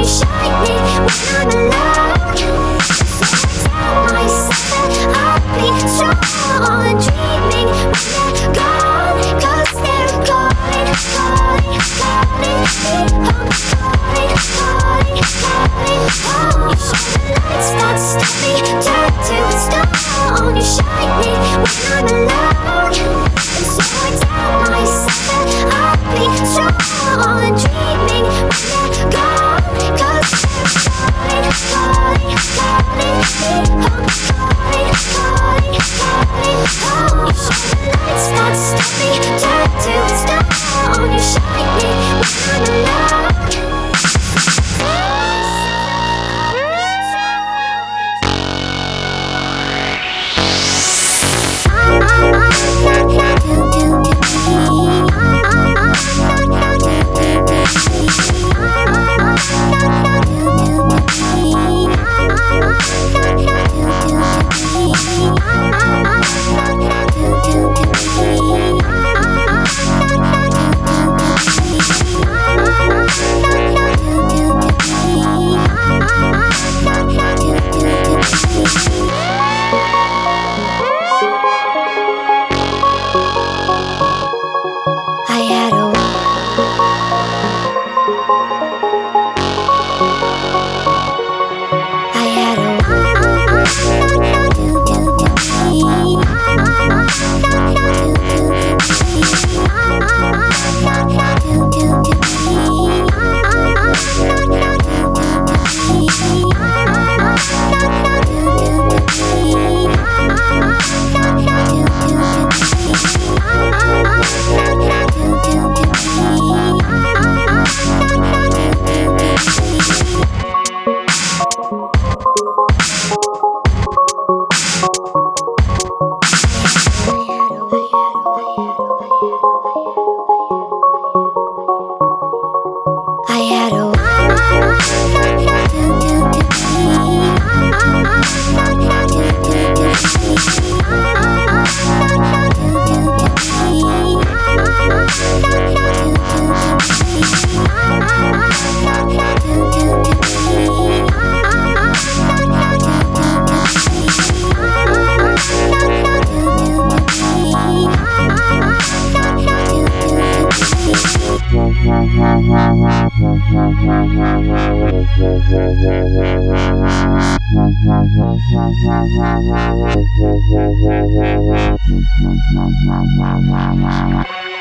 you shiny when I'm alone. So I tell myself that I'll be strong and dreaming when they're gone. 'Cause they're calling, calling, calling me home. Calling, calling, calling home. You shine the lights that stop me, turn to stone. You shine me when I'm alone. And so I tell myself that I'll be strong and dreaming when they're gone. 'Cause they're calling, calling, calling me home. Calling, calling, calling home. You shine the lights that stop me, turn to stone. You shine me when I'm alone. I had a Wow.